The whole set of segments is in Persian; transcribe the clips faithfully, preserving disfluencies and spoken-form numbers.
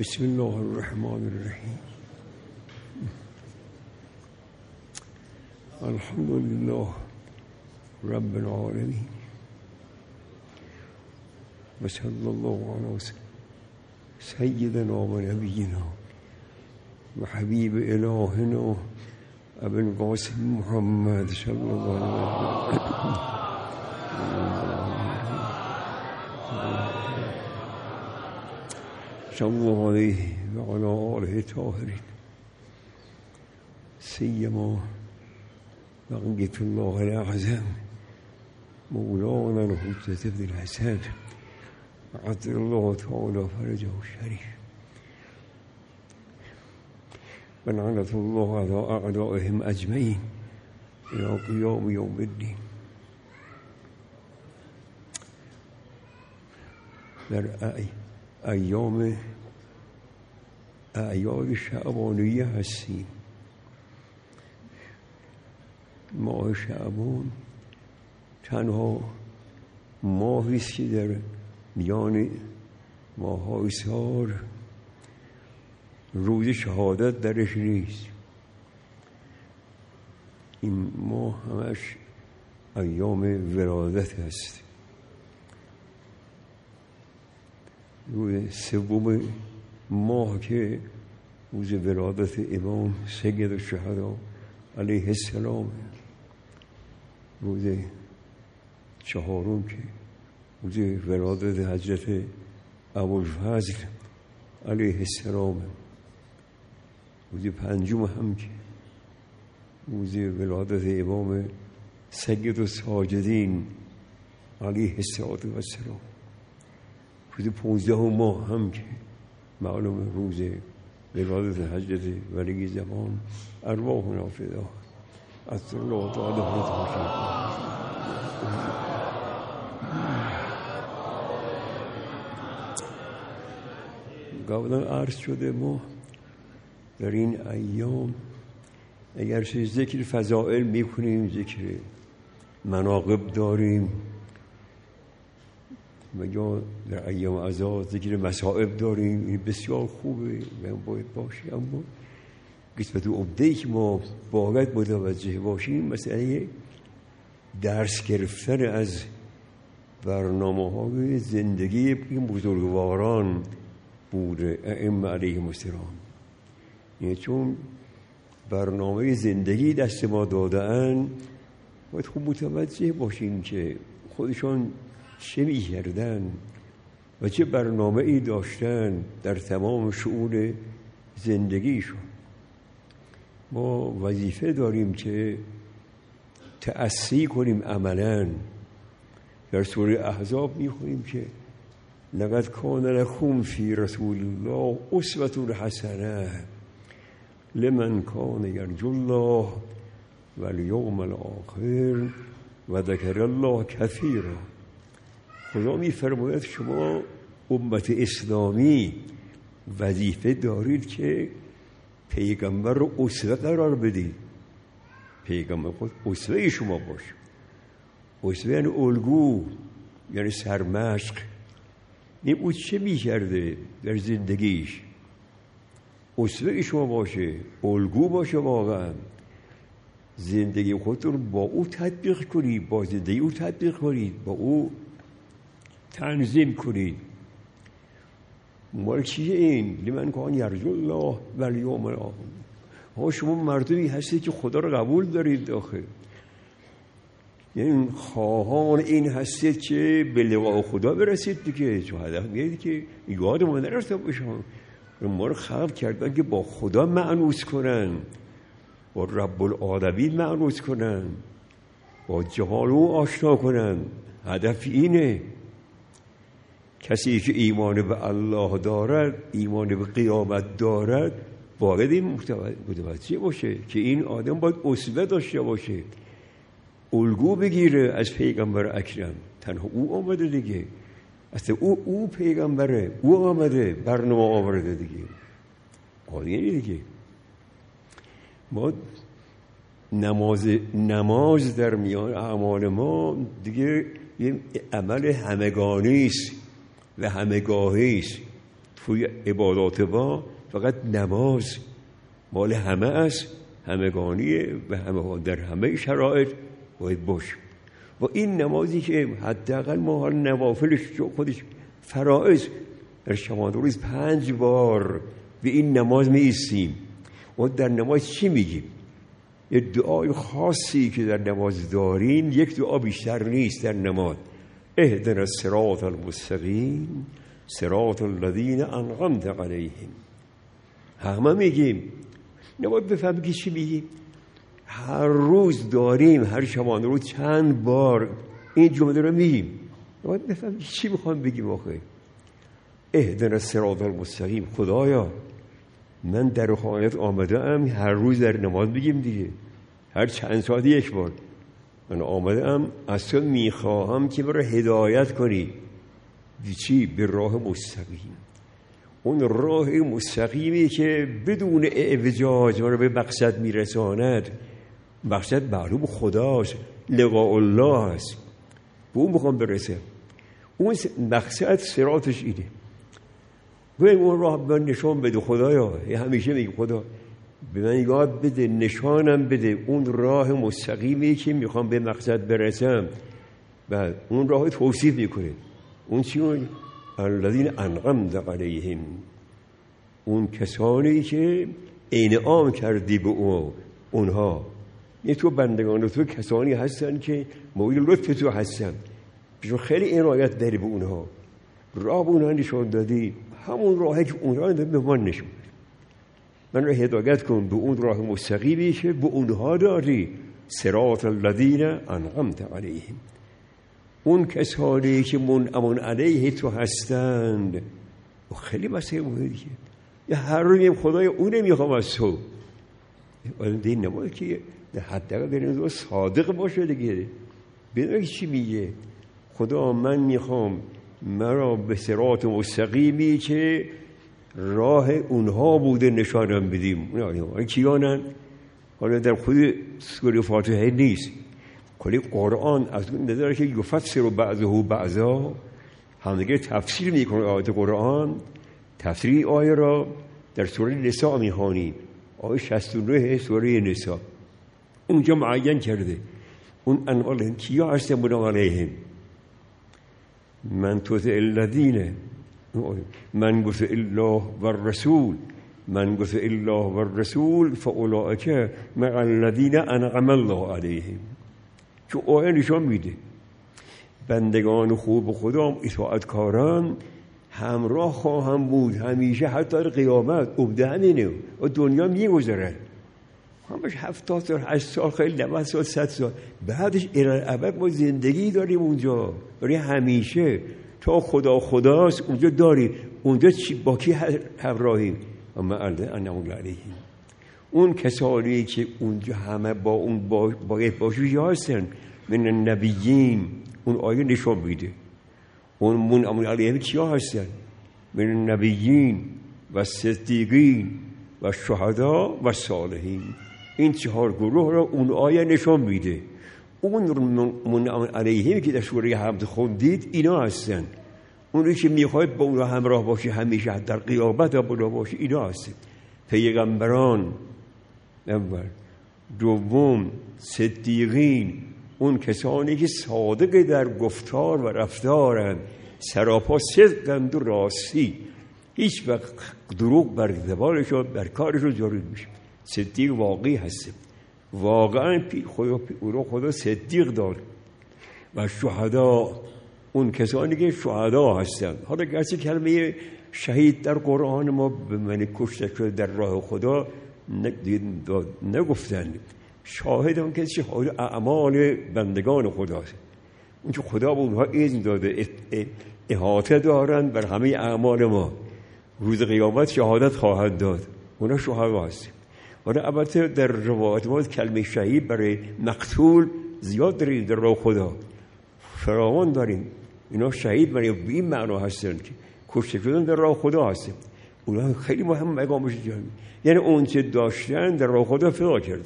بسم الله الرحمن الرحیم. الحمد لله رب العالمین و صلی الله علی سیدنا و نبینا و حبیب الهنا ابو القاسم محمد صلی الله علیه و صلی الله علیه و علی آله الطاهرین سیما بقیة الله الأعظم مولانا الحجة بن الحسن عجل الله تعالى فرجه الشريف ولعنة الله على أعدائهم أجمعين إلى قيام يوم الدين. در ایام اعیاد شعبانیه هستیم. ماه شعبان تنها ماهی است که در میان ماه‌های سال روز شهادت درش نیست. این ماه همش ایام ولادت است. روز سوم ماه که روز ولادت امام سید الشهدا علیه السلام، روز چهارم که روز ولادت حضرت ابوالفضل علیه السلام، روز پنجم هم که روز ولادت امام سید الساجدین علیه السلام، روز پونزدهم ماه هم که معلوم روز ولادت حضرت ولی زمان ارواحنا فدا از الله تعالی باشد. قبلا عرض شده ما در این ایام اگر چه ذکر فضائل میکنیم، ذکر مناقب داریم و یا در ایام عزا ذکر مصائب داریم، این بسیار خوبه و باید باشه، اما قسمت عمده‌ای که ما باید متوجه باشیم مسئله درس گرفتن از برنامه‌های زندگی این بزرگواران بوده ائمه علیهم السلام. یعنی چون برنامه زندگی دست ما دادن باید خوب متوجه باشیم که خودشان چه می‌کردن و چه برنامه ای داشتن در تمام شؤون زندگیشون. ما وظیفه داریم که تأسی کنیم عملاً. در سوره احزاب می‌خونیم که لقد کان لکم فی رسول الله اسوة حسنة لمن کان یرجو الله والیوم الآخر و ذکر الله کثیرا. خدا می‌فرماید شما امت اسلامی وظیفه دارید که پیغمبر رو اسوه قرار بدید. پیغمبر خود اسوه شما باشه. اسوه یعنی الگو، یعنی سرمشق. این او چه می‌کرده در زندگیش؟ اسوه شما باشه، الگو باشه، واقعا زندگی خودتون با او تطبیق کنید، با زندگی او تطبیق کنید، با او تنظیم کنید. مال چیه این؟ لمن کان یرجو الله والیوم الآخر. ها شما مردمی هستید که خدا رو قبول دارید داخل، یعنی خواهان این هستید که به لقاء خدا برسید دیگه. چون هدف میگید که یاد ما نرفته باشم. ما رو خلق کردن که با خدا معنوس کنن، با رب العالمین معنوس کنن، با جهان او آشنا کنن. هدف اینه. کسی که ایمان به الله دارد، ایمان به قیامت دارد، باید این متوجه باشه که این آدم باید اسوه داشته باشه، الگو بگیره از پیغمبر اکرم. تنها او آمده دیگه، اصلا او او پیغمبره، او آمده برنامه آورده دیگه. آدیه دیگه ما نماز نماز در میان اعمال ما دیگه یه عمل همگانی است و همگاهی است. توی عبادات ما فقط نماز مال همه است، همگانیه و همه در همه شرایط باید باشه. و این نمازی که حداقل ما حال نوافلش خودش فرائض در شبانه روز پنج بار به این نماز می ایستیم و در نماز چی میگیم؟ یه دعای خاصی که در نماز داریم یک دعا بیشتر نیست در نماز. اهدنا الصراط المستقیم صراط الذین انعمت علیهم. همه میگیم، نباید بفهمیم که چی میگیم. هر روز داریم، هر شبانه روز چند بار این جمله رو میگیم، نباید بفهمیم که چی میخوام بگیم. آخه اهدنا الصراط المستقیم، خدایا من در خانت آمده ام، هر روز در نماز بگیم دیگه، هر چند ساعت یک بار من آمده ام از تو میخواهم که مرا هدایت کنی به چی؟ به راه مستقیم. اون راه مستقیمی که بدون اعوجاج ما رو به مقصد میرساند. مقصد معلوم خداست، لقاء الله است، به اون میخوام برسه. اون مقصد صراطش اینه. به اون راه من نشان بده خدایا. همیشه میگه خدا به من یاد بده، نشانم بده اون راه مستقیمی که میخوام به مقصد برسم. بعد اون راه توصیف میکنه. اون چی اون؟ الذین انعمت علیهم، اون کسانی که انعام کردی به اون اونها. یه تو بندگان تو کسانی هستن که مورد لطف تو هستن، چون خیلی عنایت داری به اونها، راه به اونها نشان دادی، همون راهی که اونها به من نشون دادی. من رو هدایت کن به اون راه مستقیمی که به اونها داری. صراط الذین انعمت علیهم، اون کسانی که منعم علیه تو هستند. و خیلی مسئله مهمیه. یا هر روز میگم خدای اون میخوام از تو. این نماید که حداقل بریم صادق باشه دیگه، بدون چی میگه. خدا من میخوام مرا به صراط مستقیمی که راه اونها بوده نشانم بدیم. اون کیانن؟ حالا در خود سوره فاتحه نیست، کلی قرآن از اون نظر که یفسر بعضه بعضا، همدیگه تفسیر میکنه آیات قرآن. تفسیر آیه را در سوره نساء میخوانیم، آیه شصت و نه سوره نساء، اونجا معین کرده اون انواع کیا هستن منعم علیهم. من تطع الذین، من گفت الله و الرسول، من گفت الله و الرسول فاولئک مع الذین انعم الله علیهم. چون آیه نشان میده بندگان خوب خدا اطاعتکاران همراه خواهم بود همیشه حتی در قیامت. عمده همینه و دنیا میگذرد، همش هفتاد سال، هشت سال، خیلی نود سال، صد سال، بعدش الابد ما زندگی داریم اونجا، برای همیشه تا خدا خداست اونجا داریم. اونجا چی با کی همراهیم؟ اما انعم علیهم، اون کسانی که اونجا همه با اون باید باشوشی هستن. من النبیین، اون آیه نشان میده اون منعم علیهم کیا هستن. من النبیین و صدیقین و شهدا و صالحین. این چهار گروه را اون آیه نشان میده. اون منعم علیهم که در سوره حمد خوندید اینا هستن. اونی که میخواید با اونها همراه باشی همیشه در قیامت با اونها باشی اینا هستن. پیغمبران اول، دوم صدیقین، اون کسانی که صادق در گفتار و رفتارند، سراپا صدقند و راستی، هیچ وقت دروغ بر زبانشون بر کارشون جاری میشه. صدیق واقعی هست، واقعا خدا او خدا صدیق دار. و شهدا، اون کسانی که شهدا هستند. حالا گرچه کلمه شهید در قرآن ما به معنی کشته شده در راه خدا نگفتند. شاهد اون کسی شاهد اعمال بندگان خداست، اون که خدا به اونها اذن داده احاطه دارند بر همه اعمال ما. روز قیامت شهادت خواهد داد، اونا شهدا هست. ولی البته در روایت ما کلمه شهید برای مقتول زیاد داریم در راه خدا، فراوان داریم. اینا شهید برای این معنا هستن که کشته شدن در راه خدا هستن. اونا خیلی مهم مقامش جایی، یعنی اون چه داشتن در راه خدا فدا کردن،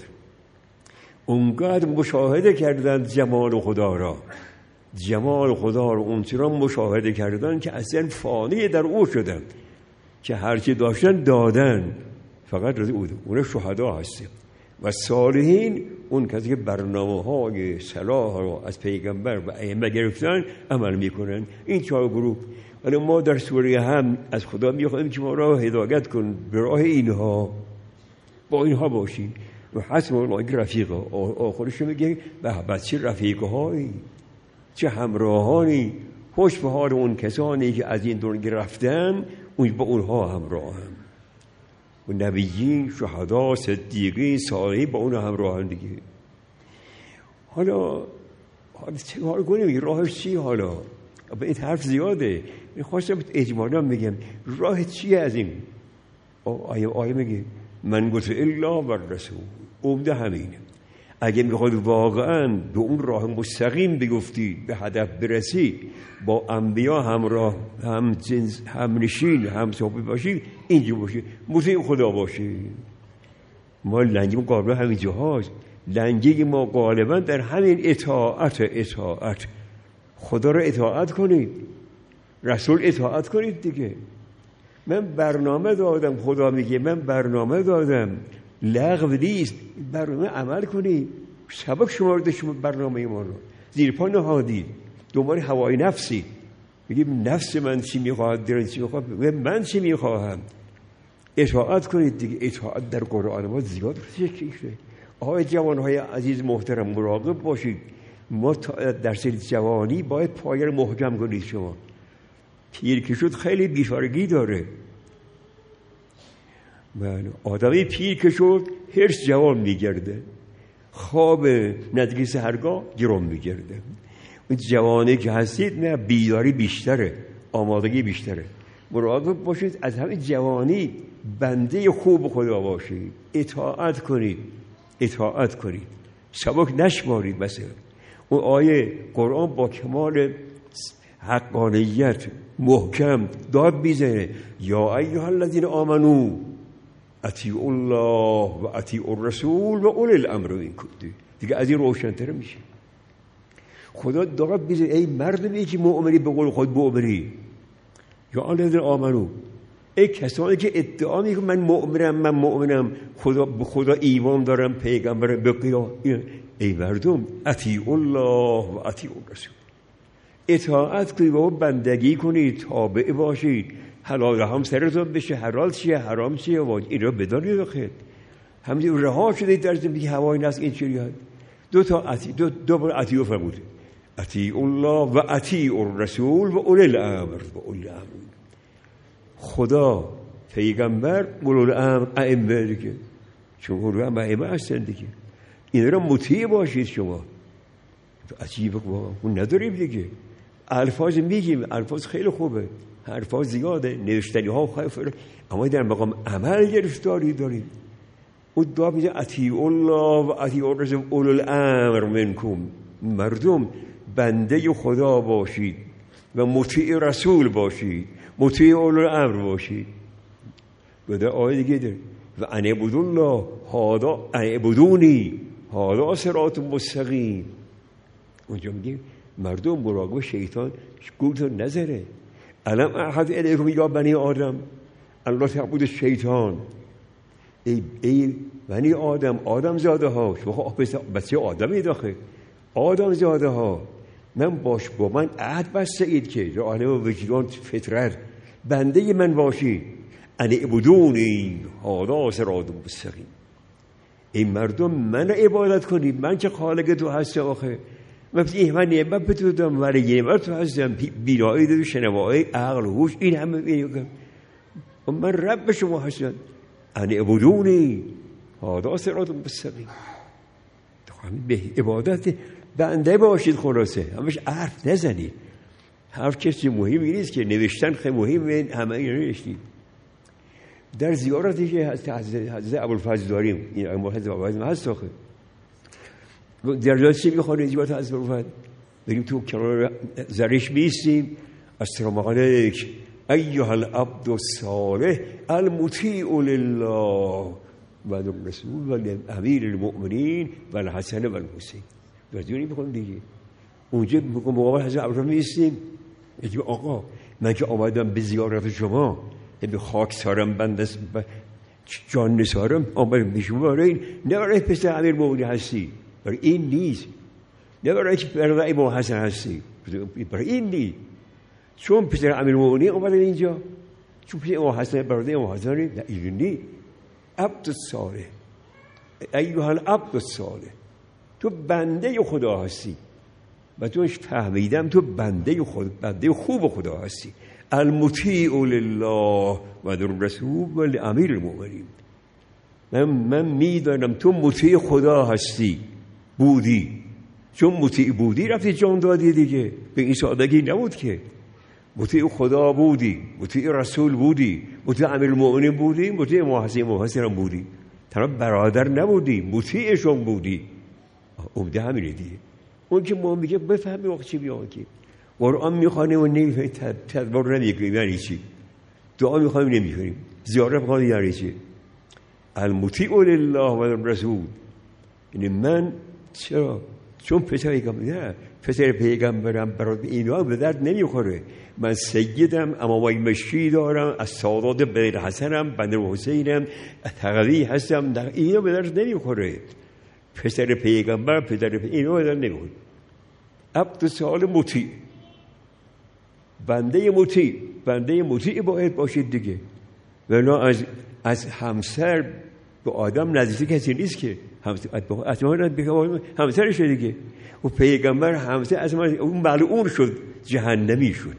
اونقدر مشاهده کردن جمال خدا را، جمال خدا را اونچنان مشاهده کردن که اصلا فانی در او شدن. که هرچی داشتن دادن، فقط رضی بود. اون شهدا هستیم. و صالحین اون کسی که برنامه های صلاح رو از پیغمبر و ائمه گرفتن عمل میکنن. این چهار گروه. ولی ما در سوره هم از خدا میخوایم که ما را هدایت کن به راه اینها، با اینها باشیم. و حسب الله رفیق آخرش میگه به چه رفیقهایی، چه همراهانی، خوش به حال اون کسانی که از این دنیا رفتن، اون با اونها همراه هم. و نبیین، شهدا، صدیقین، صالحین با اونها همراه هم دیگه. حالا حالا چه کار کنیم؟ راهش چی حالا؟ به این حرف زیاده. میخواستم اجمالا میگم راه چیه از این؟ آیه آیه میگه من گفت الا و رسول، عمده همینه. اگه میخواد واقعا به اون راه مستقیم بگفتی، به هدف برسی، با انبیا همراه، هم جنس، هم نشین، هم صحبت باشی، اینجا باشی، مطیع خدا باشی. ما لنگی ما غالبا همین جاهاست. لنگی ما غالبا در همین اطاعت اطاعت خدا رو اطاعت کنید، رسول اطاعت کنید دیگه. من برنامه دادم، خدا میگه من برنامه دادم، لغو نیست، برنامه عمل کنید. سبک شمارده شما برنامه ما رو زیر پا نهادید، دنبال هوای نفسی. میگیم نفس من چی میخواهد، دلم چی میخواهد، من چی میخواهم. اطاعت کنید دیگه. اطاعت در قرآن ما زیاد شکل. آقای جوانهای عزیز محترم مراقب باشید. ما در سن جوانی باید پایه رو محکم کنید. شما پیر که شد خیلی بیچارگی داره. من آدمی پیر که شد هرس جوان میگرده، خواب نزدیک سحرگاه گرم میگرده. اون جوانی که هستید نه، بیداری بیشتره، آمادگی بیشتره. مراقب باشید از همین جوانی بنده خوب خدا باشید، اطاعت کنید، اطاعت کنید، سبک نشمارید. مثلا اون آیه قرآن با کمال حقانیت محکم داد میزنه یا ایها الذین آمنو اطیعوا الله و اطیعوا الرسول و اولی الامر منکم. دیگه از این روشن‌تر میشه. خدا داد میزنه ای مردمی که مؤمنی، به قول خود مؤمنی، یا الذین آمنو، ای کسانی که ادعا میکنن من مؤمنم، من مؤمنم، خدا به خدا ایمان دارم، پیغمبر به قیام، ای مردم اطیعوا الله و اطیعوا الرسول، اطاعت کنید و بندگی کنید، تابع باشید. حلال هم سرتون بشه، حلال چیه، حرام چیه، واجب این رو بدانید. آخه همین رها شده در زندگی هوای نفس. این چیه؟ دو تا اطیع، دو دو بار اطیع فرموده، اطیع الله و اطیع الرسول و اولی الامر و اولی الامر. خدا، پیغمبر، اولی الامر، ائمه دیگه. چون اولی الامر ائمه هستن دیگه. این رو مطیع باشید شما. عجیبه واقعا اون نداریم دیگه. الفاظ میگیم، الفاظ خیلی خوبه، الفاظ زیاده، نوشتنی ها خیلی، اما در مقام عمل گرفتاری داریم. اون دعا میگه اطیع الله و اطیع الرسول اولی الامر منکم. مردم بنده خدا باشید و مطیع رسول باشید، مطیع اولی الامر باشید. و در آیه دیگه داره و ان اعبدوا الله هذا اعبدونی هذا صراط مستقیم. اونجا میگه مردم مراقب شیطان گولتون نذاره. الم احد الیکم یا بنی آدم الله تعبد شیطان. ای ای بنی آدم، آدم زاده ها، شما بچه آدمی داخل، آدم زاده ها، من باش با من عهد بسته اید که راه و وجدان فطرت بنده من باشی. ان اعبدونی هذا صراط مستقیم. این مردم من عبادت کنید، من که خالق تو هستم. آخه من من نعمت به تو دادم، ولی نعمت تو هستم، بینایی دادم، شنوایی، عقل، هوش، این همه میگم من رب شما هستم. ان اعبدونی هذا صراط مستقیم. به عبادت بنده باشید. خلاصه همش حرف نزنید. حرف کسی مهمی نیست که نوشتن خیلی مهمه، همه این نوشتید. در زیارتی که حضرت ابوالفضل داریم، این ما حضرت ابوالفضل هست آخه، در جای چی میخوانیم زیارت حضرت ابوالفضل؟ بریم تو کنار زرش بیستیم، السلام علیک ایها العبد الصالح المطیع لله و الرسول و امیر المؤمنین و الحسن و الحسین. وجونی بخونیم دیگه. اونجا مقابل حضرت ابوالفضل میستیم، میگیم آقا من که آمدم به زیارت شما، به خاک سارم بند جان نسارم آمد میشون. برای این نه برای پسر امیر مومنی هستی، برای این نیست. نه برای که برای امام حسن هستی، برای این نیست. چون پسر امیر مومنی آمدن اینجا، چون پسر امام حسن برای امام حسن نه این نیست. عبد الصالح ایها العبد الصالح، تو بنده خدا هستی و تو فهمیدم تو بنده خود بنده خوب خدا هستی. المطیع لله و للرسول و لامیر المؤمنین. من من میدانم تو مطیع خدا هستی، بودی. چون مطیع بودی رفتی جان دادی دیگه. به این سادگی نبود که. مطیع خدا بودی، مطیع رسول بودی، مطیع امیر المؤمنین بودی، مطیع محسن محسن بودی. تنها برادر نبودی، مطیعشون بودی. عمده همینه دیگه. اون که ما میگه بفهمی وقت چی بیان که قرآن میخوانیم و نمیفهمیم، تدبر نمیکنیم یعنی چی، دعا میخوانیم نمیکنیم، زیارت میخوانیم یعنی چی. المطیع لله و الرسول، یعنی من چرا؟ چون پسر پیغمبر نه پسر پیغمبرم برای اینا به درد نمیخوره. من سیدم، امامای مشکی دارم، از سادات بنی حسنم، بنی حسینم، تقوی هستم، اینا به درد نمیخوره. پسر پیغمبر پدر پیغمبر اینا به درد نمیخوره. عبد صالح مطیع، بنده مطیع، بنده مطیع باید باشید دیگه. ولی از از همسر به آدم نزدیک کسی نیست که همسر همسرش دیگه. و پیغمبر همسر از من اون ملعون شد، جهنمی شد.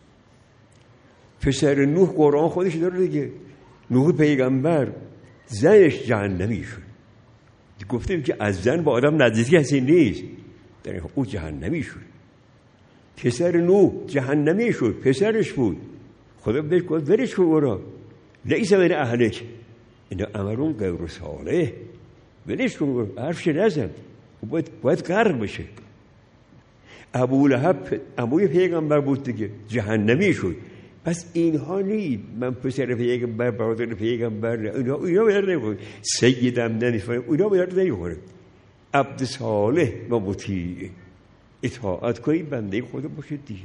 پسر نوح قرآن خودش داره دیگه، نوح پیغمبر زنش جهنمی شد. گفتیم که از زن با آدم نزدیک کسی نیست، در او جهنمی شد. پسر نوح جهنمی شد، پسرش بود. خدا بهش گفت ولش کن او را، لیس من اهلک اینا امرون غیر صالح، ولش کن، حرفش نزن، باید باید غرق بشه. ابو لهب عموی پیغمبر بود دیگه، جهنمی شد. پس اینها نید من پسر پیغمبر برادر پیغمبر اینا اینا به درد نمیخوره. سیدم نمیفهمه، اینا به درد نمیخوره. عبد صالح و مطیع، اطاعت کنی بنده خدا باشید دیگه.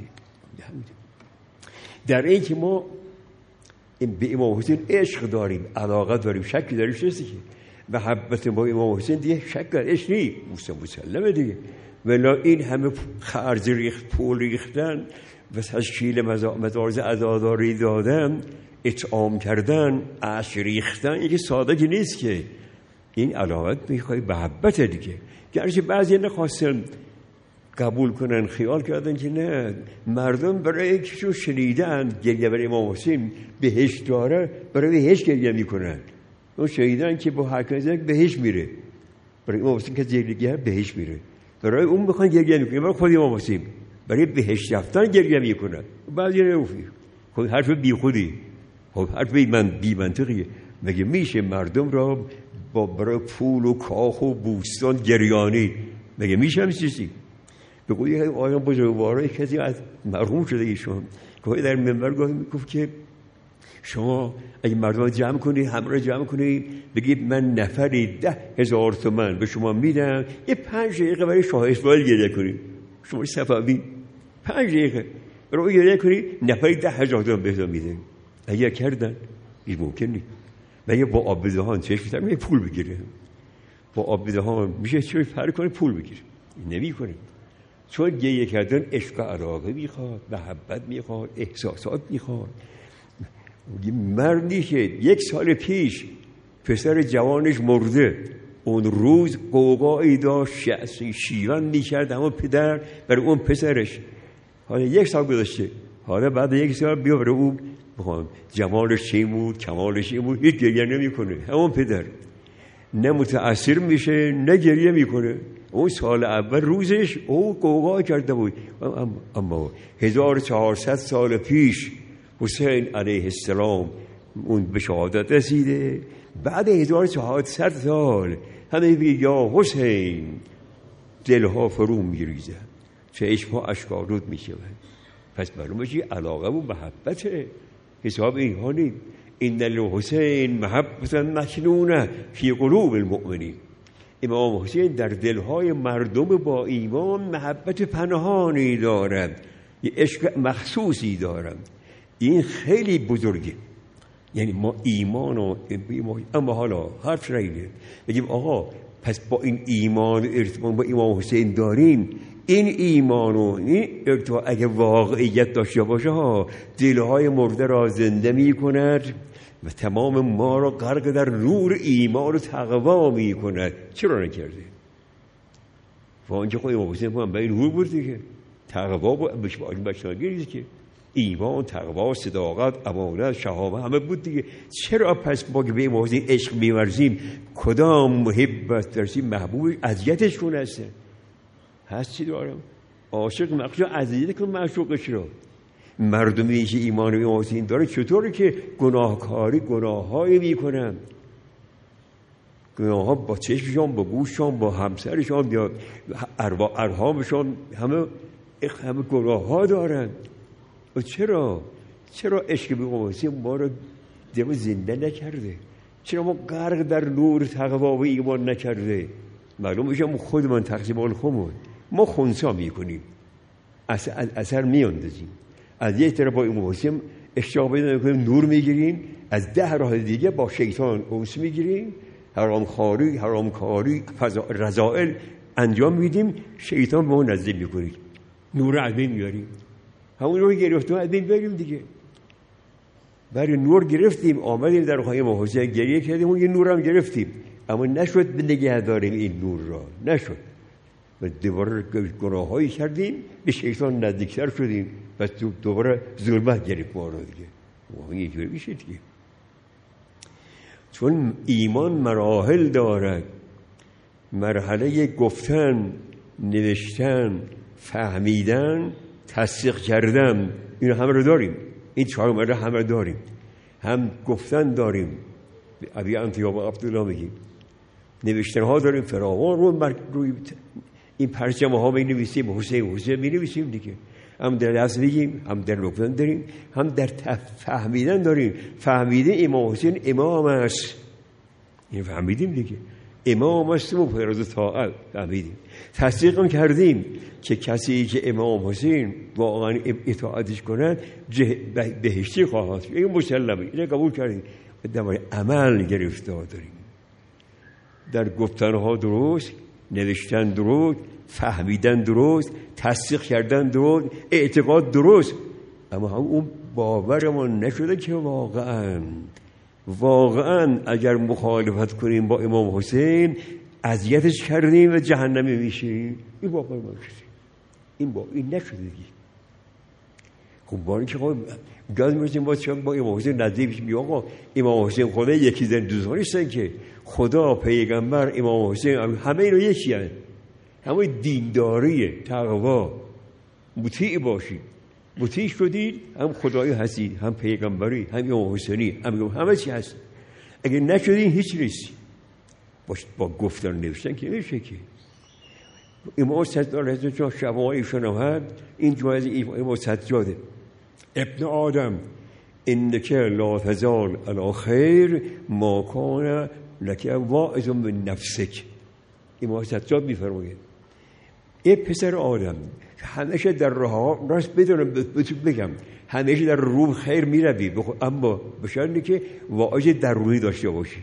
در این که ما به امام حسین عشق داریم، علاقه داریم، شکی داریم نیست که محبت با امام حسین دیگه شک در عشق نیست، مسلمه دیگه. ولی این همه خرج ریخت، پول ریختن و تشکیل مدارس عزاداری دادن، اطعام کردن، عشق ریختن، یکی سادگی نیست که. این علامت میخوای محبت دیگه. گرچه بعضی نخواستن قبول کنن، خیال کردن که نه، مردم برای اینکه چون شنیدن گریه برای امام حسین بهشت داره، برای بهشت گریه میکنن. اون شنیدن که با هر کسی بهشت میره، برای امام حسین که گریه بهشت میره، برای اون میخوان گریه میکنن، برای خود امام حسین برای بهشت رفتن گریه میکنن. بعضی نمیفهمن، خود حرف بی خودی، خب حرف بی من بی منطقیه. مگه میشه مردم را با برای پول و کاخ و بوستان گریانی؟ مگه میشه همین چیزی؟ به قولی آیان بزرگوارای کسی از مرحوم شده ایشون که در منبر گفت که شما اگه مردم جمع کنی، همراه جمع کنی، بگید من نفری ده هزار تومن به شما میدم، یه پنج دقیقه برای شاه اسماعیل گریه کنی. شما صفوی پنج دقیقه برای گریه کنی، نفری ده هزار تومن بهتون میده. اگه کردن این ممکن نیست. مگه با آب دهان چشم می‌زنه میگه پول بگیره؟ با آب دهان میشه چه فرق کنه پول بگیره؟ نمیکنه. چون گریه کردن عشق و علاقه میخواد، محبت میخواد، احساسات میخواد. مردی که یک سال پیش پسر جوانش مرده، اون روز قوقایی داشت، شیون میکرد اما پدر برای اون پسرش. حالا یک سال گذشته، حالا بعد یک سال بیا برای اون بخوام جمالش چی بود، کمالش چی بود، هیچ گریه نمیکنه. همون پدر نه متأثر میشه نه گریه میکنه. اون سال اول روزش او قوقا کرده بود. اما هزار و چهارصد سال پیش حسین علیه السلام اون به شهادت رسیده. بعد هزار و چهارصد سال همه بگه یا حسین، دلها فرو میریزه، چشمها اشک‌آلود میشود. پس معلومه چی؟ علاقه و محبته. حساب اینها نیم. این الحسین محبتا مکنونه فی قلوب المؤمنین. امام حسین در دلهای مردم با ایمان محبت پنهانی دارد، یه عشق مخصوصی دارد. این خیلی بزرگه، یعنی ما ایمان و اما حالا حرف رایده بگیم آقا پس با این ایمان ارتباط با امام حسین داریم، این ایمان و این ارتباط اگه واقعیت داشته باشه ها دلهای مرده را زنده می کند و تمام ما را غرق در نور ایمان و تقوا می کند. چرا نکرده؟ و آنجا خود امام حسین هم به نور بود دیگه، تقوا بود، بشنگیری که ایمان، تقوا، صداقت، امانت، شهامت همه بود دیگه. چرا پس ما که به امام حسین عشق می‌ورزیم کدام محبت درسی محبوب اذیتش کنه هست هست چی دارم عاشق مخشو اذیت کن معشوقش رو. مردمی که ایمان و امام حسین داره چطوره که گناهکاری گناهایی میکنن، گناه ها با چشمشان، با گوششان، با همسرشان یا ارحامشان همه همه گناه ها دارن. و چرا چرا عشق به امام حسین ما رو دم زنده نکرده؟ چرا ما غرق در نور تقوا و ایمان نکرده؟ معلوم میشه ما خودمان تقسیم الخمون ما خنثی میکنیم، اثر, اثر میاندازیم. از یک طرف با امام حسین اشتیاق پیدا میکنیم، نور میگیریم، از ده راه دیگه با شیطان انس میگیریم، حرامخواری، حرامکاری، رذائل انجام میدیم، شیطان به ما نزدیک میکنه، نور از بین میاریم. همون رو گرفتیم از بین بریم دیگه. برای نور گرفتیم آمدیم در خواهی امام حسین گریه کردیم، اون یه نور هم گرفتیم، اما نشد به نگه داریم این نور را، نشد. و دوباره گناه هایی کردیم، به شیطان نزدیکتر شدیم و دوباره ظلمت گرفت ما را دیگه. واقعا اینجوری میشه دیگه. چون ایمان مراحل دارد، مرحله گفتن، نوشتن، فهمیدن، تصدیق کردن، این همه رو داریم. این چهار مرحله همه رو داریم. هم گفتن داریم، ابی انتیا و عبدالله میگیم، نوشتن ها داریم فراوان، رو روی این پرچم ها می نویسیم، حسین حسین می نویسیم دیگه. هم در دست میگیم، هم در گفتن داریم، هم در فهمیدن داریم. فهمیده امام حسین امام است، این فهمیدیم دیگه، امام است و فرض طاعت فهمیدیم. تصدیق کردیم که کسی که امام حسین واقعا اطاعتش کنند بهشتی خواهد شد، این مسلمه، اینو قبول کردیم. در عمل گرفتار داریم، در گفتنها درست، نوشتن درست، فهمیدن درست، تصدیق کردن درست، اعتقاد درست، اما هم اون باورمون نشده که واقعا واقعا اگر مخالفت کنیم با امام حسین اذیتش کردیم و جهنمی میشیم. این باور ما شده، این با این نشده دیگه. خب با اینکه خب گاز میشیم با چون با امام حسین نزدیک میشیم، آقا امام حسین خدا یکی زن دوست نیستن که، خدا، پیغمبر، امام حسین همه اینو یکی هستن، همه دینداریه، تقوا، مطیع باشید. مطیع شدید هم خدایی هستید، هم پیغمبری، هم امام حسینی، هم همه چی هست. اگه نشدین هیچ نیستی. با گفتن نوشتن که نمیشه که. امام سجاد حضرت چون شبای ایشون هم هست، این جوایز امام سجاده: ابن آدم انک لا تزال علی خیر ما کان لک واعظ من نفسک. امام سجاد میفرماید ای پسر آدم، همیشه در راه راست بدونم بگم همیشه در روح خیر میروی، اما بشرطی که واعظ درونی داشته باشی،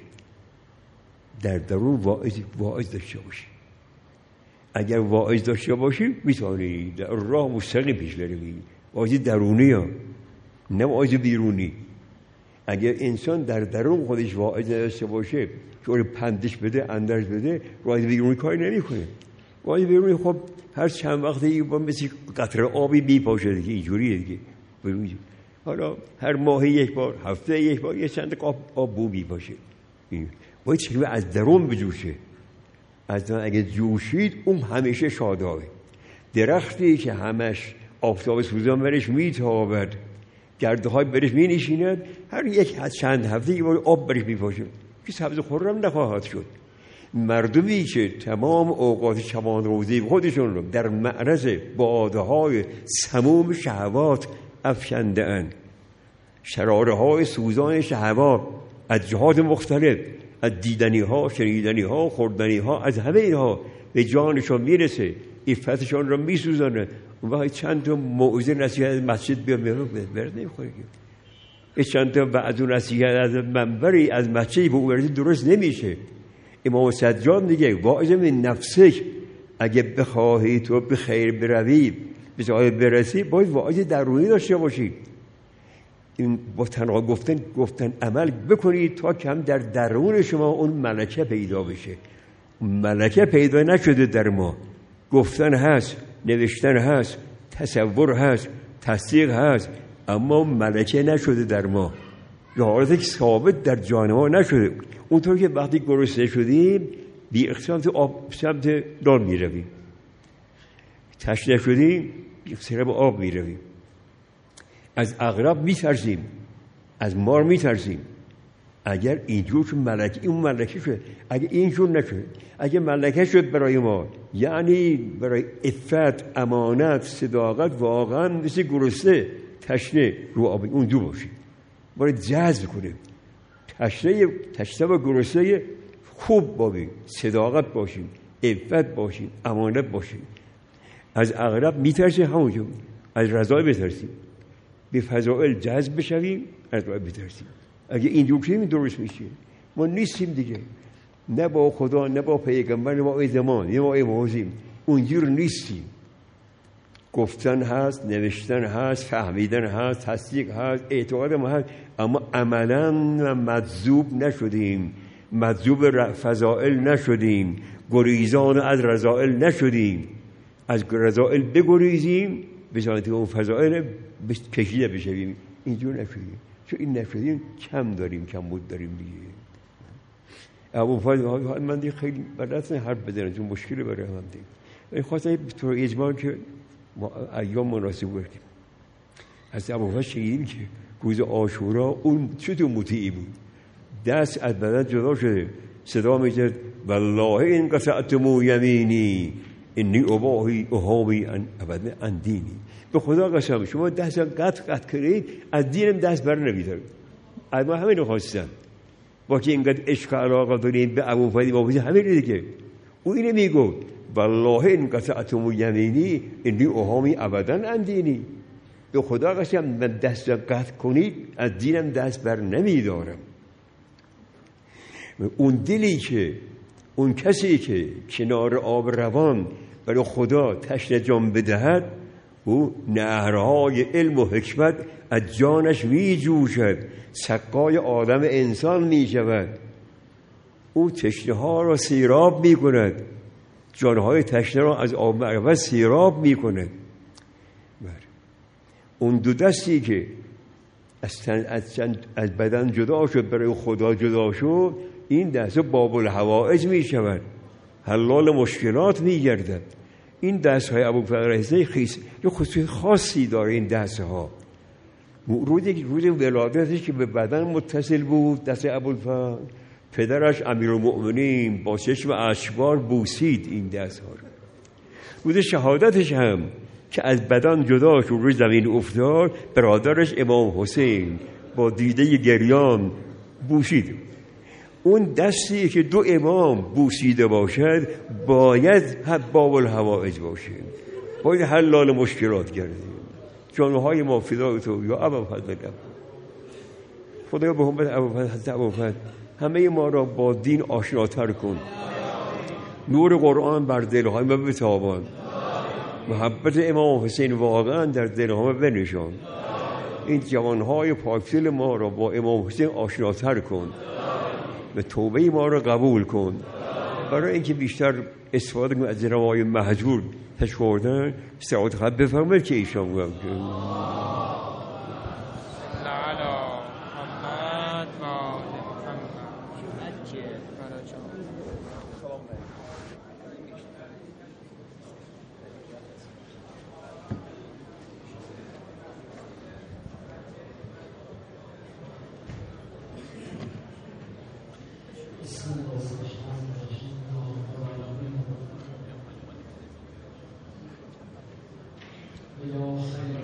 در درون واعظ واعظ داشته باشی. اگر واعظ داشته باشی میتونی در راه مستقیم پیش بری. واعظ درونی ها، نه واعظ بیرونی. اگر انسان در درون خودش واعظ داشته باشه، چون پندش بده، اندرش بده، واعظ بیرونی کاری نمیکنه. واعظ بیرونی خب هر چند وقتی با مثل قطره آبی میپاشه دیگه، اینجوریه دیگه. حالا هر ماهی یک بار، هفته یک بار یه چند آب آب بو میپاشه. باید چیزی از درون بجوشه. از درون اگه جوشید اون همیشه شادابه. درختی که همش آفتاب سوزان برش میتابد، گردهای برش مینشیند، هر یک از چند هفته یه بار آب برش میپاشه که سبز خرم نخواهد شد. مردمی که تمام اوقات شبان روزی خودشون رو در معرض بادهای سموم شهوات افکنده اند، شراره های سوزان شهوات از جهات مختلف، از دیدنی ها، شنیدنی ها، خوردنی ها، از همه اینها به جانشون میرسه، عفتشون رو میسوزانه. اون وقت چند تا موعظه نصیحت مسجد بیا میرو برد نمیخوره که یه چند تا وعظ و نصیحت از منبری از مسجدی به او درست نمیشه. امام سجاد میگه واعظ من نفسک، اگه بخواهی تو به خیر بروی به جای برسی باید واعظ درونی داشته باشی. این با تنها گفتن گفتن عمل بکنید تا کم در درون شما اون ملکه پیدا بشه. ملکه پیدا نشده در ما. گفتن هست، نوشتن هست، تصور هست، تصدیق هست، اما ملکه نشده در ما. یا حالت که ثابت در جان ما نشده. اونطور که وقتی گرسنه شدیم بی اختیار آب سمت نان میرویم، تشنه شدیم بی اختیار آب میرویم. از عقرب میترسیم، از مار میترسیم. اگر اینجور شد ملکه، این ملکه شد. اگر اینجور نشد، اگر ملکه شد برای ما، یعنی برای عفت، امانت، صداقت، واقعا مثل گرسنه تشنه رو آب اونجور باشیم، باید جذب کنیم. تشنه تشنه و گرسنه خوب باشیم، صداقت باشیم، عفت باشیم، امانت باشیم. از عقرب میترسیم، همونجور از رضای بترسیم، به فضائل جذب بشویم، از رضای بترسیم. اگه اینجور کنیم درست میشه. ما نیستیم دیگه، نه با خدا، نه با پیغمبر، نه با زمان، نه با امامیم. اونجور نیستیم. گفتن هست، نوشتن هست، فهمیدن هست، تصدیق هست، اعتقاد ما هست، اما عملا مجذوب نشدیم، مجذوب فضائل نشدیم، گریزان از رذائل نشدیم. از رذائل بگریزیم به جانت اون فضائل کشیده بشویم. اینجور نشدیم. چون این نشدیم کم داریم، کم بود داریم دیگه. ابو فضل من دیگه خیلی بلد حرف بزنم چون مشکل برای هم دیگه. این خواستم طور اجمال که ما ایام مناسب بردیم. از ابو فضل شنیدیم که روز عاشورا اون چطور مطیعی بود، دست از بدن جدا شده، صدا می‌کرد والله این قطعتم یمینی انی اباهی اهامی ابدا عن دینی. به خدا قسم شما دست قطع قطع کردید، از دینم دست بر نمی‌دارید. از ما همین رو خواستن. با که اینقدر عشق علاقه داریم به ابو فضل، ابو فضل همین دیگه. او اینو میگفت والله این قطعتم یمینی انی اهامی ابدا عن دینی. به خدا قسم من دست قطع کنید از دینم دست بر نمی‌دارم. اون دلی که اون کسی که کنار آب روان برای خدا تشنه جان بدهد، او نهرهای علم و حکمت از جانش می جوشد، سقای آدم انسان می شود. او تشنه ها را سیراب می کند، جانهای تشنه را از آب معرفت سیراب می کند. اون دو دستی که از, از, از بدن جدا شد برای خدا جدا شد، این دست باب الحوائج می شود، حلال مشکلات می گردد. این دست های ابوالفضل رضی خیس یه خصوصیت خاصی داره. این دست ها روز روز ولادتش که به بدن متصل بود، دست ابوالفضل پدرش امیرالمؤمنین با چشم اشکبار بوسید این دست ها رو. روز شهادتش هم که از بدن جدا شد روی زمین افتاد، برادرش امام حسین با دیده گریان بوسید. اون دستی که دو امام بوسیده باشد باید باب الحوائج باشه، باید حلال مشکلات گردیم. جانهای ما فدای تو یا ابوالفضل. خدایا به حرمت ابوالفضل، حضرت ابوالفضل همه ما را با دین آشناتر کن. نور قرآن بر دلهای ما بتابان. محبت امام حسین واقعا در دلها ما بنشان. این جوانهای پاکدل ما را با امام حسین آشناتر کن. به توبه ما را قبول کن. برای اینکه بیشتر استفاده کنیم از روای مهجور تشوردن سعادت خواهد بفرمید که ایشان گویم Your